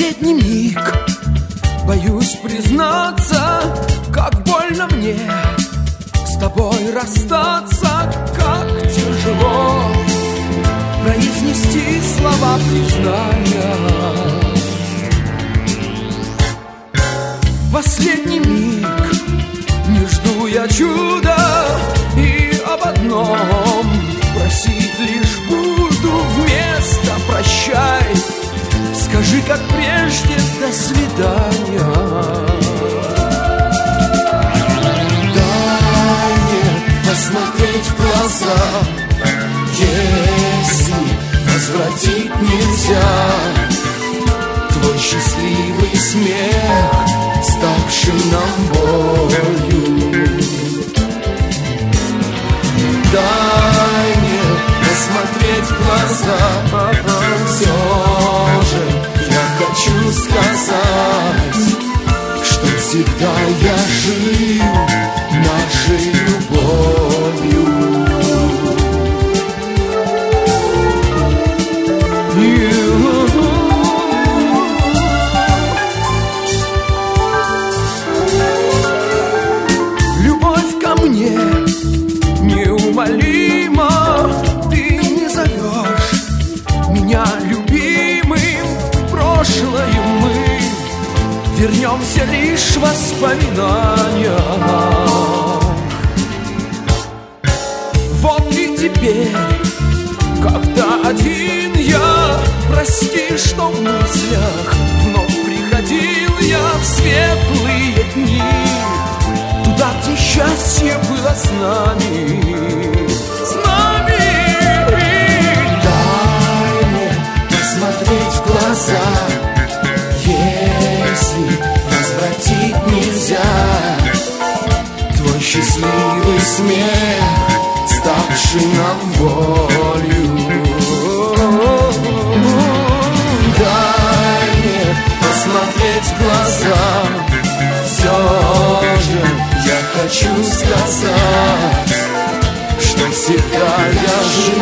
последний миг боюсь признаться, как больно мне с тобой расстаться, как тяжело произнести слова признания. Последний миг не жду я чуда, и об одном просить лишь буду вместо прощай. Скажи, как прежде, до свидания. Дай мне посмотреть в глаза, если возвратить нельзя твой счастливый смех, ставший нам болью. Дай мне посмотреть в глаза, все же я хочу сказать, что всегда я жил нашей любовью. Любовь ко мне неумолима, ты не зовешь меня любимым. В прошлое мы вернемся лишь в воспоминаниях. Вот и теперь, когда один я, прости, что в мыслях вновь приходил я в светлые дни, туда, где счастье было с нами, с нами. Дай мне посмотреть в глаза, если возвратить нельзя твой счастливый смех, ставший нам болью. Дай мне посмотреть в глаза, все же я хочу сказать, что всегда я жил